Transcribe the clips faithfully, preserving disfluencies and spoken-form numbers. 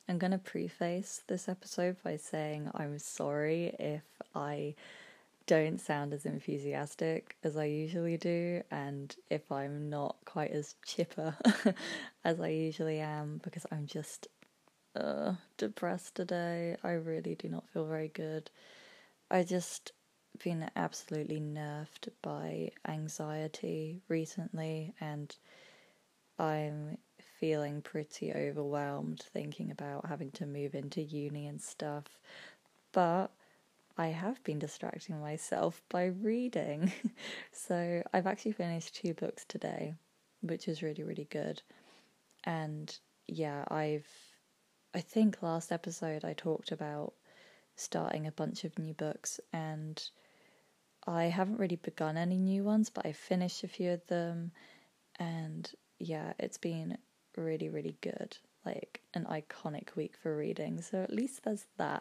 I'm going to preface this episode by saying I'm sorry if I don't sound as enthusiastic as I usually do, and if I'm not quite as chipper as I usually am, because I'm just uh, depressed today. I really do not feel very good. I just been absolutely nerfed by anxiety recently, and I'm feeling pretty overwhelmed thinking about having to move into uni and stuff. But I have been distracting myself by reading. So I've actually finished two books today, which is really, really good. And yeah, I've, I think last episode I talked about starting a bunch of new books, and I haven't really begun any new ones, but I finished a few of them, and yeah, it's been really, really good. Like an iconic week for reading, so at least there's that.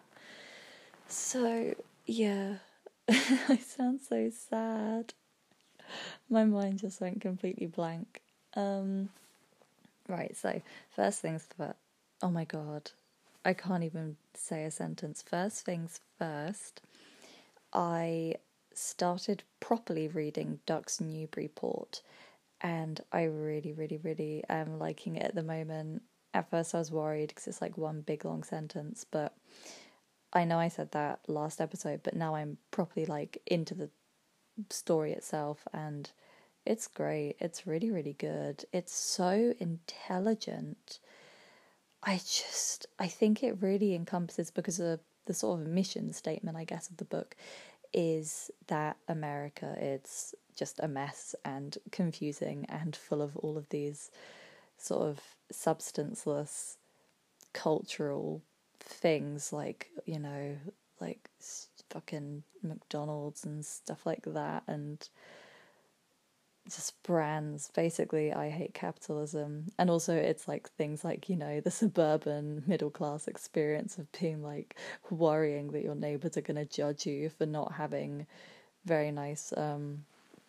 So, yeah, I sound so sad. My mind just went completely blank. Um, right, so, first things first. Oh my god, I can't even say a sentence. First things first, I started properly reading Ducks Newburyport, and I really, really, really am liking it at the moment. At first I was worried because it's like one big long sentence, but I know I said that last episode, but now I'm properly like into the story itself, and it's great. It's really, really good. It's so intelligent. I just, I think it really encompasses, because of the sort of mission statement, I guess, of the book is that America is just a mess and confusing and full of all of these sort of substanceless cultural things, like, you know, like fucking McDonald's and stuff like that, and just brands. Basically, I hate capitalism. And also it's like things like, you know, the suburban middle class experience of being like worrying that your neighbours are going to judge you for not having very nice um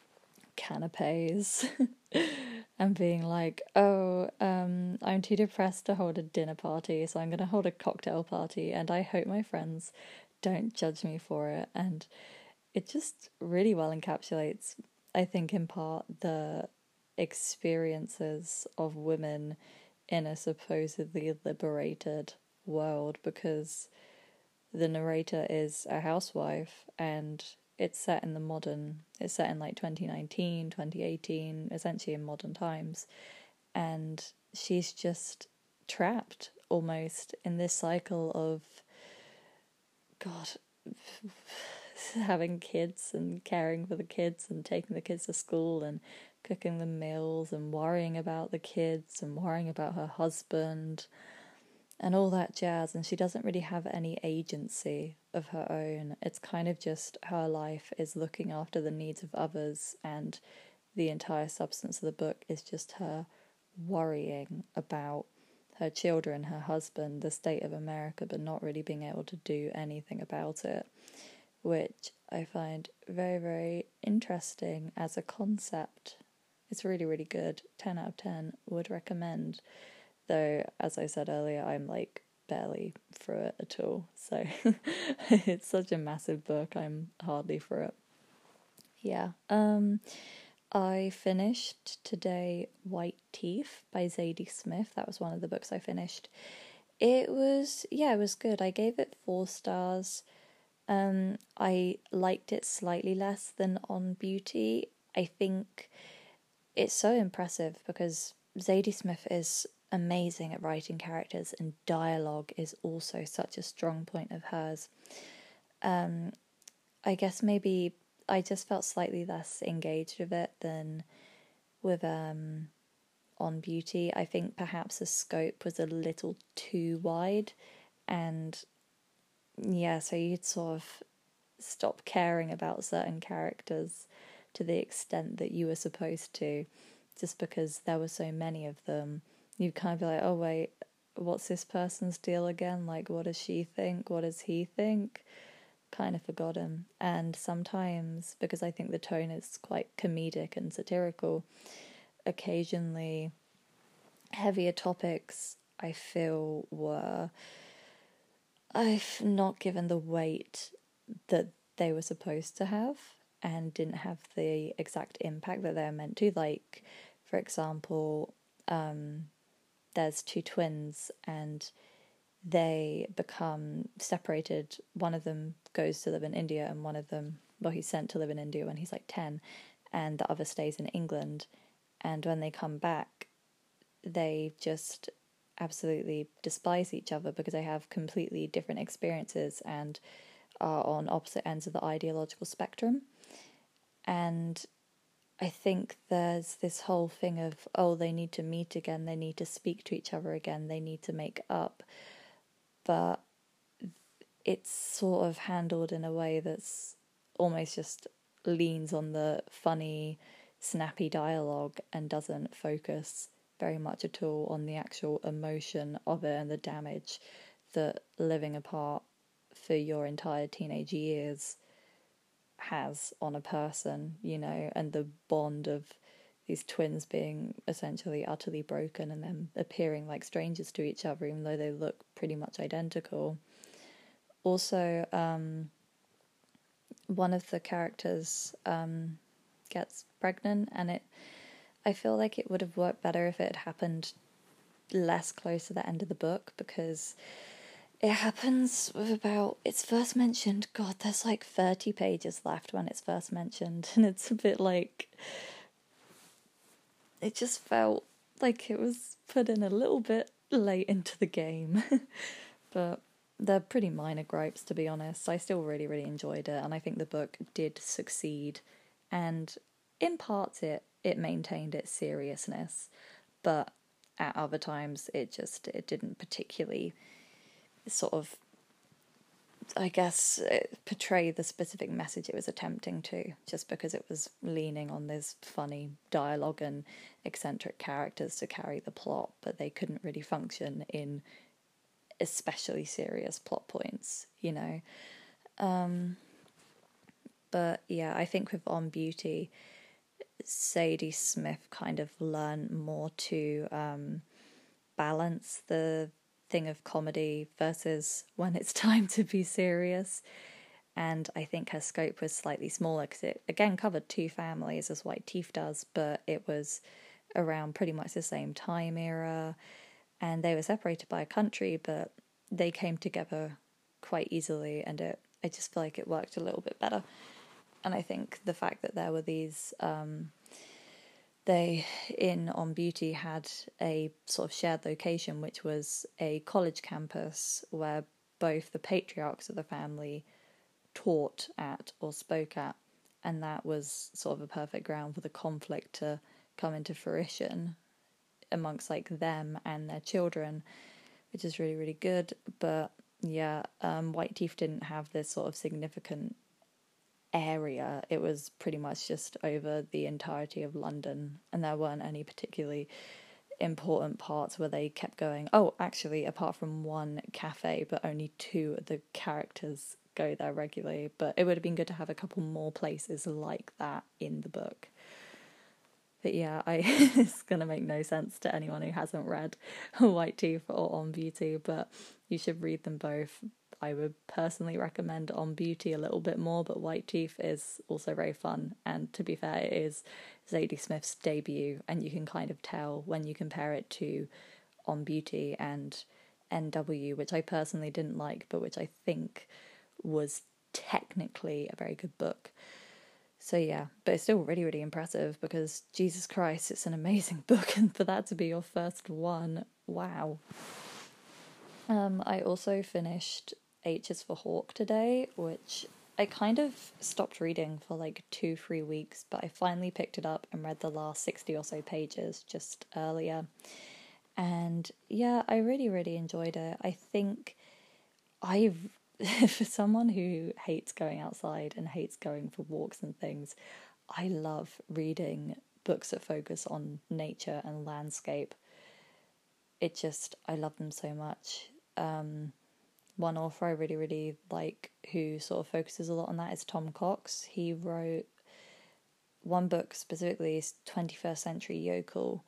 canapes and being like, oh, um, I'm too depressed to hold a dinner party, so I'm going to hold a cocktail party, and I hope my friends don't judge me for it. And it just really well encapsulates, I think, in part, the experiences of women in a supposedly liberated world, because the narrator is a housewife, and it's set in the modern, it's set in like twenty nineteen, twenty eighteen, essentially in modern times, and she's just trapped almost in this cycle of, God, having kids and caring for the kids and taking the kids to school and cooking the meals and worrying about the kids and worrying about her husband and all that jazz, and she doesn't really have any agency of her own. It's kind of just her life is looking after the needs of others, and the entire substance of the book is just her worrying about her children, her husband, the state of America, but not really being able to do anything about it, which I find very, very interesting as a concept. It's really, really good. ten out of ten, would recommend. Though, as I said earlier, I'm like barely through it at all. So it's such a massive book, I'm hardly through it. Yeah. Um, I finished today White Teeth by Zadie Smith. That was one of the books I finished. It was, yeah, it was good. I gave it four stars. Um, I liked it slightly less than On Beauty. I think it's so impressive because Zadie Smith is amazing at writing characters, and dialogue is also such a strong point of hers. Um, I guess maybe I just felt slightly less engaged with it than with um, On Beauty. I think perhaps the scope was a little too wide, and yeah, so you'd sort of stop caring about certain characters to the extent that you were supposed to, just because there were so many of them. You'd kind of be like, oh wait, what's this person's deal again? Like, what does she think? What does he think? Kind of forgot him. And sometimes, because I think the tone is quite comedic and satirical, occasionally heavier topics I feel were I've not given the weight that they were supposed to have and didn't have the exact impact that they're meant to. Like, for example, um, there's two twins and they become separated. One of them goes to live in India and one of them, well, he's sent to live in India when he's like ten, and the other stays in England. And when they come back, they just absolutely despise each other because they have completely different experiences and are on opposite ends of the ideological spectrum. And I think there's this whole thing of, oh, they need to meet again, they need to speak to each other again, they need to make up. But it's sort of handled in a way that's almost just leans on the funny, snappy dialogue and doesn't focus very much at all on the actual emotion of it and the damage that living apart for your entire teenage years has on a person, you know, and the bond of these twins being essentially utterly broken and then appearing like strangers to each other even though they look pretty much identical. Also, um, one of the characters um, gets pregnant, and it I feel like it would have worked better if it had happened less close to the end of the book, because it happens with about, it's first mentioned, God, there's like thirty pages left when it's first mentioned, and it's a bit like, it just felt like it was put in a little bit late into the game. But they're pretty minor gripes, to be honest. I still really, really enjoyed it, and I think the book did succeed, and in parts it, it maintained its seriousness, but at other times it just, it didn't particularly sort of, I guess, portray the specific message it was attempting to, just because it was leaning on this funny dialogue and eccentric characters to carry the plot, but they couldn't really function in especially serious plot points, you know. Um, but yeah, I think with On Beauty, Zadie Smith kind of learned more to um, balance the thing of comedy versus when it's time to be serious. And I think her scope was slightly smaller because it, again, covered two families as White Teeth does, but it was around pretty much the same time era, and they were separated by a country, but they came together quite easily, and it I just feel like it worked a little bit better. And I think the fact that there were these, um, they, in On Beauty, had a sort of shared location, which was a college campus where both the patriarchs of the family taught at or spoke at, and that was sort of a perfect ground for the conflict to come into fruition amongst like them and their children, which is really, really good. But yeah, um, White Teeth didn't have this sort of significant area. It was pretty much just over the entirety of London, and there weren't any particularly important parts where they kept going, oh, actually, apart from one cafe, but only two of the characters go there regularly. But it would have been good to have a couple more places like that in the book. But yeah, I it's going to make no sense to anyone who hasn't read White Teeth or On Beauty, but you should read them both. I would personally recommend On Beauty a little bit more, but White Teeth is also very fun. And to be fair, it is Zadie Smith's debut, and you can kind of tell when you compare it to On Beauty and N W, which I personally didn't like, but which I think was technically a very good book. So yeah, but it's still really, really impressive because, Jesus Christ, it's an amazing book, and for that to be your first one, wow. Um, I also finished H is for Hawk today, which I kind of stopped reading for like two, three weeks, but I finally picked it up and read the last sixty or so pages just earlier. And yeah, I really, really enjoyed it. I think I've, for someone who hates going outside and hates going for walks and things, I love reading books that focus on nature and landscape. It just, I love them so much. Um, one author I really, really like who sort of focuses a lot on that is Tom Cox. He wrote one book specifically, is twenty-first Century Yokel,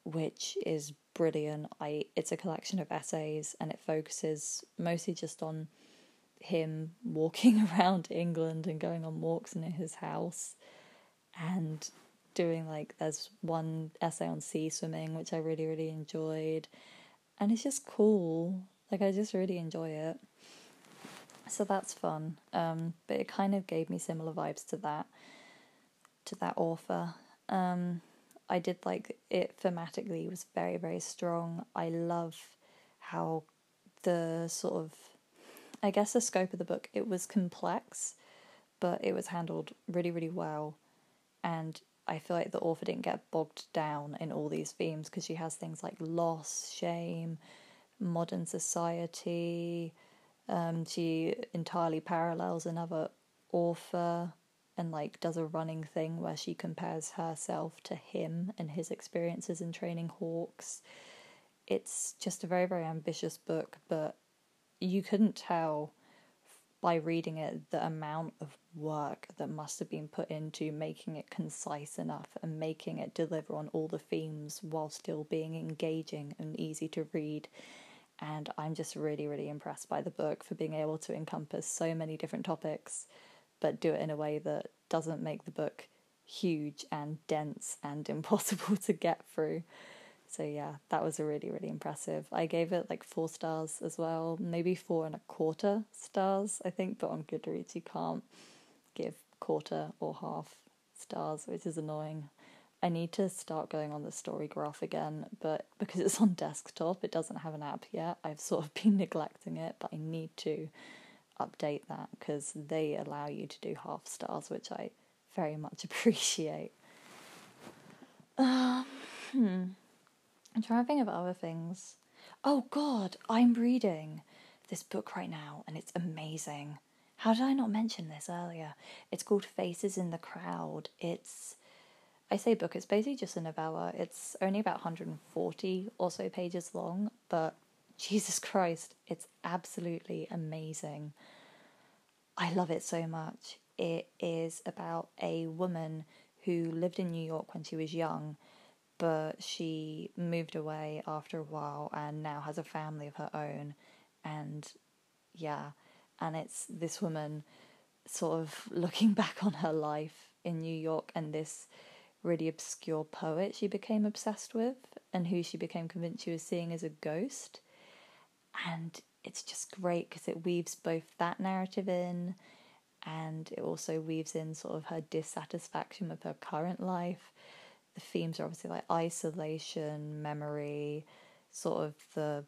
which is brilliant. I It's a collection of essays, and it focuses mostly just on him walking around England and going on walks in his house, and doing like, there's one essay on sea swimming which I really really enjoyed, and it's just cool. Like, I just really enjoy it, so that's fun. Um but it kind of gave me similar vibes to that to that author. um I did like it thematically, was very very strong. I love how the sort of, I guess, the scope of the book, it was complex, but it was handled really really well. And I feel like the author didn't get bogged down in all these themes, because she has things like loss, shame, modern society. Um, she entirely parallels another author, and like does a running thing where she compares herself to him and his experiences in training hawks. It's just a very very ambitious book, but you couldn't tell by reading it the amount of work that must have been put into making it concise enough and making it deliver on all the themes while still being engaging and easy to read. And I'm just really, really impressed by the book for being able to encompass so many different topics, but do it in a way that doesn't make the book huge and dense and impossible to get through. So yeah, that was a really, really impressive. I gave it like four stars as well, maybe four and a quarter stars, I think, but on Goodreads you can't give quarter or half stars, which is annoying. I need to start going on the story graph again, but because it's on desktop, it doesn't have an app yet. I've sort of been neglecting it, but I need to update that, because they allow you to do half stars, which I very much appreciate. Um, hmm. I'm trying to think of other things. Oh god, I'm reading this book right now, and it's amazing. How did I not mention this earlier? It's called Faces in the Crowd. It's, I say book, it's basically just a novella. It's only about one hundred forty or so pages long, but Jesus Christ, it's absolutely amazing. I love it so much. It is about a woman who lived in New York when she was young, but she moved away after a while and now has a family of her own. And yeah, and it's this woman sort of looking back on her life in New York, and this really obscure poet she became obsessed with, and who she became convinced she was seeing as a ghost. And it's just great because it weaves both that narrative in, and it also weaves in sort of her dissatisfaction with her current life. The themes are obviously like isolation, memory, sort of the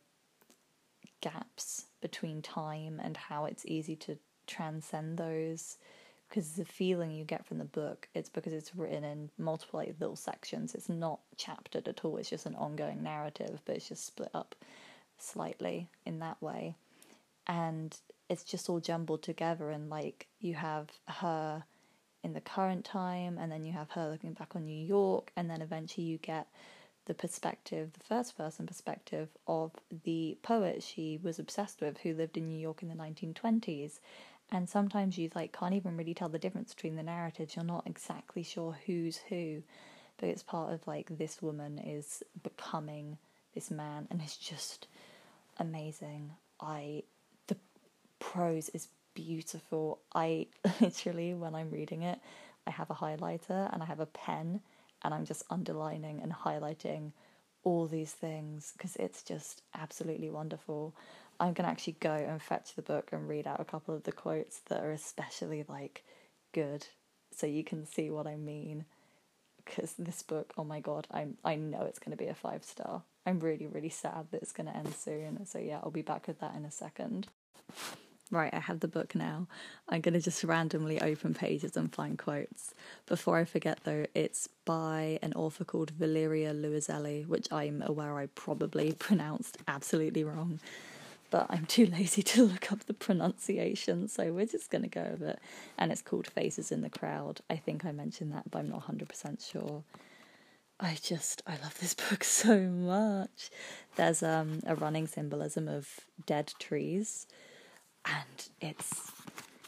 gaps between time and how it's easy to transcend those. Because the feeling you get from the book, it's because it's written in multiple like, little sections. It's not chaptered at all. It's just an ongoing narrative, but it's just split up slightly in that way. And it's just all jumbled together, and like you have her in the current time, and then you have her looking back on New York, and then eventually you get the perspective, the first person perspective of the poet she was obsessed with, who lived in New York in the nineteen twenties. And sometimes you like can't even really tell the difference between the narratives. You're not exactly sure who's who, but it's part of like this woman is becoming this man, and it's just amazing. I the prose is beautiful. I literally, when I'm reading it, I have a highlighter and I have a pen, and I'm just underlining and highlighting all these things because it's just absolutely wonderful. I'm going to actually go and fetch the book and read out a couple of the quotes that are especially like good, so you can see what I mean. Because this book, oh my god, I'm I know it's going to be a five star. I'm really really sad that it's going to end soon. So yeah, I'll be back with that in a second. Right, I have the book now. I'm going to just randomly open pages and find quotes. Before I forget though, it's by an author called Valeria Luiselli, which I'm aware I probably pronounced absolutely wrong, but I'm too lazy to look up the pronunciation, so we're just going to go with it. And it's called Faces in the Crowd. I think I mentioned that, but I'm not one hundred percent sure. I just, I love this book so much. There's um, a running symbolism of dead trees, and it's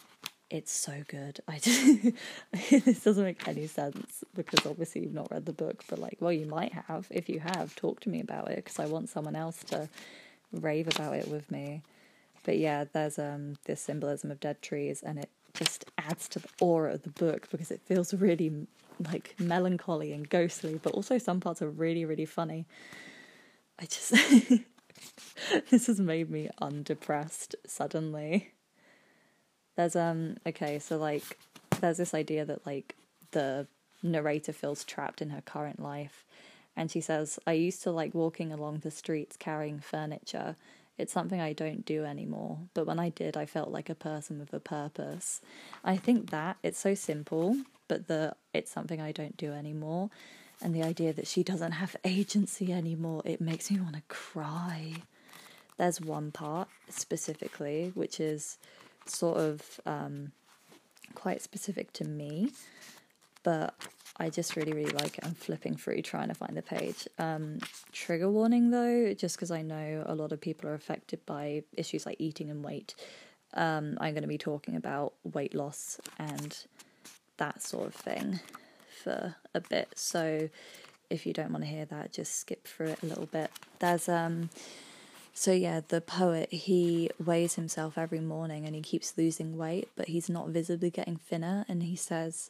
it's so good. I just, this doesn't make any sense because obviously you've not read the book, but like, well, you might have. If you have, talk to me about it because I want someone else to rave about it with me. But yeah, there's um this symbolism of dead trees, and it just adds to the aura of the book because it feels really like melancholy and ghostly, but also some parts are really, really funny. I just this has made me undepressed suddenly. There's um okay, so like there's this idea that like the narrator feels trapped in her current life, and she says, I used to like walking along the streets carrying furniture. It's something I don't do anymore, but when I did, I felt like a person with a purpose. I think that it's so simple, but the it's something I don't do anymore, and the idea that she doesn't have agency anymore, it makes me want to cry. There's one part specifically, which is sort of um, quite specific to me, but I just really, really like it. I'm flipping through trying to find the page. Um, trigger warning though, just because I know a lot of people are affected by issues like eating and weight. Um, I'm going to be talking about weight loss and that sort of thing for a bit. So if you don't want to hear that, just skip through it a little bit. There's um. So yeah, the poet, he weighs himself every morning and he keeps losing weight, but he's not visibly getting thinner. And he says,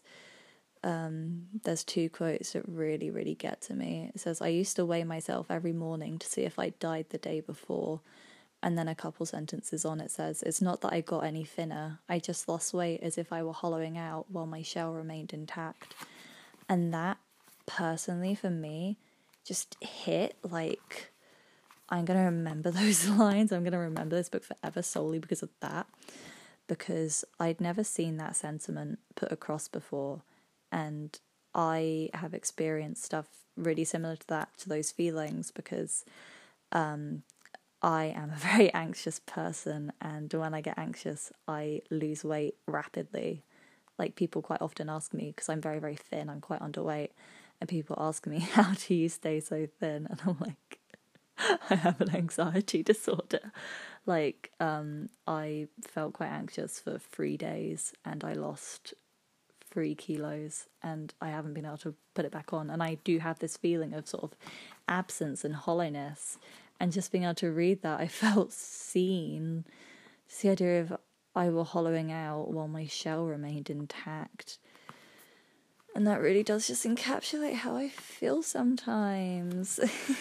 um, there's two quotes that really, really get to me. It says, I used to weigh myself every morning to see if I died the day before. And then a couple sentences on it says, it's not that I got any thinner. I just lost weight as if I were hollowing out while my shell remained intact. And that, personally, for me, just hit like... I'm going to remember those lines. I'm going to remember this book forever solely because of that. Because I'd never seen that sentiment put across before. And I have experienced stuff really similar to that, to those feelings, because um, I am a very anxious person. And when I get anxious, I lose weight rapidly. Like people quite often ask me, because I'm very, very thin, I'm quite underweight. And people ask me, how do you stay so thin? And I'm like, I have an anxiety disorder. Like, um, I felt quite anxious for three days and I lost three kilos and I haven't been able to put it back on. And I do have this feeling of sort of absence and hollowness. And just being able to read that, I felt seen. It's the idea of I were hollowing out while my shell remained intact. And that really does just encapsulate how I feel sometimes.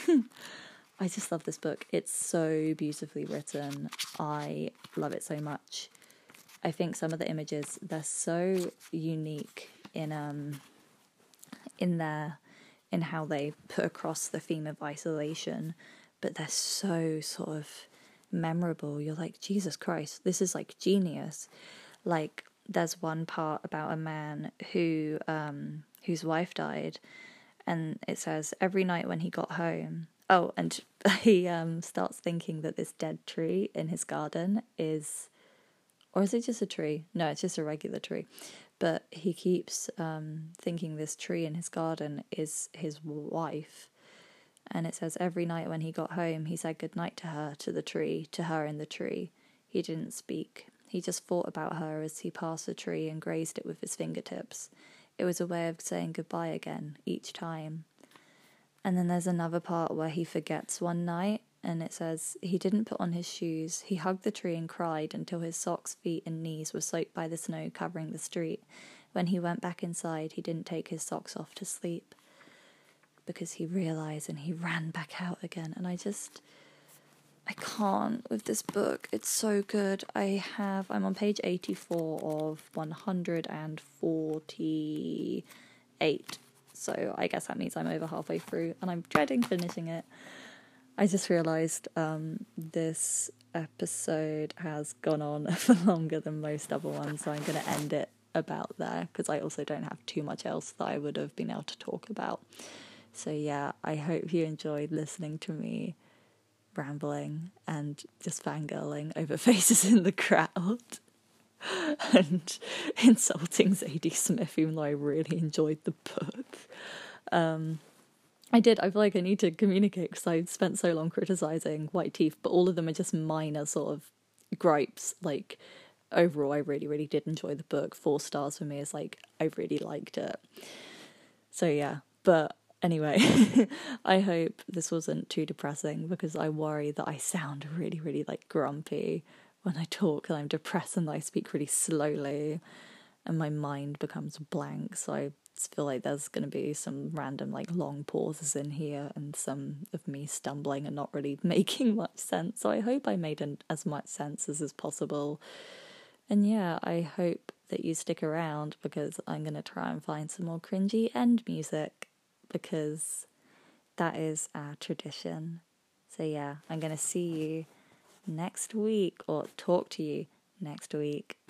I just love this book. It's so beautifully written. I love it so much. I think some of the images, they're so unique in um in their in how they put across the theme of isolation, but they're so sort of memorable. You're like, Jesus Christ, this is like genius. Like there's one part about a man who um whose wife died, and it says every night when he got home. Oh, and he um, starts thinking that this dead tree in his garden is... Or is it just a tree? No, it's just a regular tree. But he keeps um, thinking this tree in his garden is his wife. And it says every night when he got home, he said goodnight to her, to the tree, to her in the tree. He didn't speak. He just thought about her as he passed the tree and grazed it with his fingertips. It was a way of saying goodbye again, each time. And then there's another part where he forgets one night, and it says, he didn't put on his shoes. He hugged the tree and cried until his socks, feet, and knees were soaked by the snow covering the street. When he went back inside, he didn't take his socks off to sleep because he realized, and he ran back out again. And I just, I can't with this book. It's so good. I have, I'm on page eighty-four of one hundred forty-eight. So I guess that means I'm over halfway through and I'm dreading finishing it. I just realised um, this episode has gone on for longer than most other ones, so I'm going to end it about there because I also don't have too much else that I would have been able to talk about. So yeah, I hope you enjoyed listening to me rambling and just fangirling over faces in the crowd. And insulting Zadie Smith, even though I really enjoyed the book. Um, I did, I feel like I need to communicate because I spent so long criticising White Teeth, but all of them are just minor sort of gripes, like overall, I really, really did enjoy the book. Four stars for me is like, I really liked it. So yeah, but anyway, I hope this wasn't too depressing, because I worry that I sound really, really like grumpy when I talk, and I'm depressed and I speak really slowly and my mind becomes blank. So I feel like there's going to be some random like long pauses in here and some of me stumbling and not really making much sense. So I hope I made an, as much sense as is possible. And yeah, I hope that you stick around, because I'm going to try and find some more cringy end music, because that is our tradition. So yeah, I'm going to see you next week, or talk to you next week.